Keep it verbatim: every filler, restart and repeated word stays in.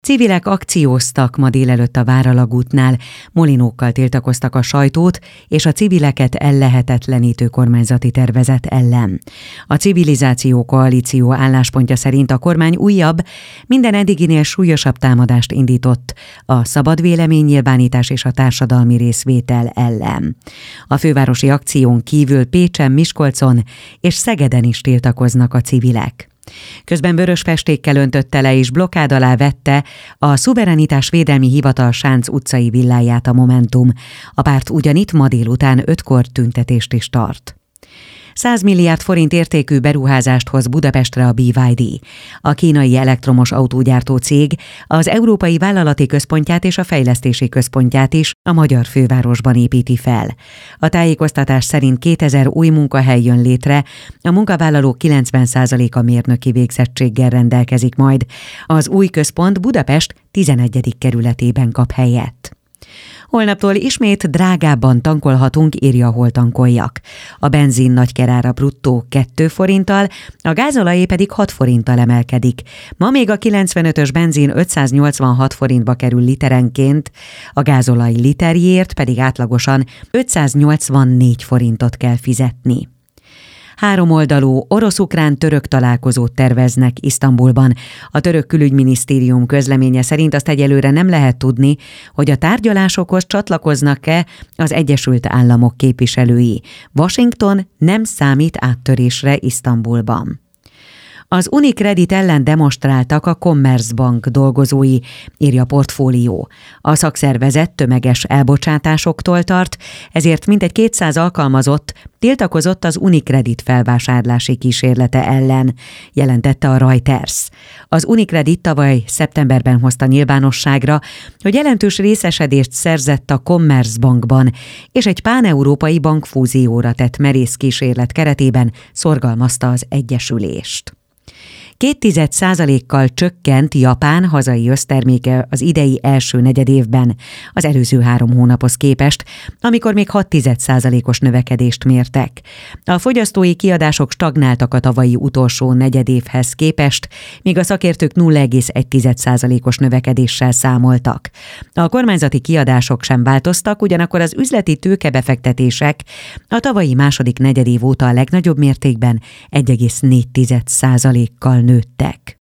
Civilek akcióztak ma délelőtt a Váralagútnál, molinókkal tiltakoztak a sajtót és a civileket ellehetetlenítő kormányzati tervezet ellen. A Civilizáció Koalíció álláspontja szerint a kormány újabb, minden eddiginél súlyosabb támadást indított a szabad véleménynyilvánítás és a társadalmi részvétel ellen. A fővárosi akción kívül Pécsen, Miskolcon és Szegeden is tiltakoznak a civilek. Közben vörös festékkel öntötte le és blokkád alá vette a Szuverenitás Védelmi Hivatal Sánc utcai villáját a Momentum. A párt ugyanitt ma délután ötkor tüntetést is tart. száz milliárd forint értékű beruházást hoz Budapestre a bé vé dé. A kínai elektromos autógyártó cég az Európai Vállalati Központját és a Fejlesztési Központját is a magyar fővárosban építi fel. A tájékoztatás szerint kétezer új munkahely jön létre, a munkavállalók kilencven százaléka mérnöki végzettséggel rendelkezik majd. Az új központ Budapest tizenegyedik kerületében kap helyet. Holnaptól ismét drágábban tankolhatunk, írja Hol tankoljak. A benzin nagykerára bruttó két forinttal, a gázolajé pedig hat forinttal emelkedik. Ma még a kilencvenötös benzin ötszáznyolcvanhat forintba kerül literenként, a gázolaj literjéért pedig átlagosan ötszáznyolcvannégy forintot kell fizetni. Háromoldalú orosz-ukrán-török találkozót terveznek Isztambulban. A török külügyminisztérium közleménye szerint azt egyelőre nem lehet tudni, hogy a tárgyalásokhoz csatlakoznak-e az Egyesült Államok képviselői. Washington nem számít áttörésre Isztambulban. Az Unicredit ellen demonstráltak a Commerzbank dolgozói, írja Portfólió. A szakszervezet tömeges elbocsátásoktól tart, ezért mintegy kétszáz alkalmazott tiltakozott az Unicredit felvásárlási kísérlete ellen, jelentette a Reuters. Az Unicredit tavaly szeptemberben hozta nyilvánosságra, hogy jelentős részesedést szerzett a Commerzbankban, és egy páneurópai bankfúzióra tett merész kísérlet keretében szorgalmazta az egyesülést. Két tized százalékkal csökkent Japán hazai összterméke az idei első negyedévben az előző három hónaphoz képest, amikor még hat tized százalékos növekedést mértek. A fogyasztói kiadások stagnáltak a tavalyi utolsó negyedévhez képest, míg a szakértők nulla egész egy tized százalékos növekedéssel számoltak. A kormányzati kiadások sem változtak, ugyanakkor az üzleti tőkebefektetések a tavalyi második negyedév óta a legnagyobb mértékben egy egész négy tized százalékkal nőttek.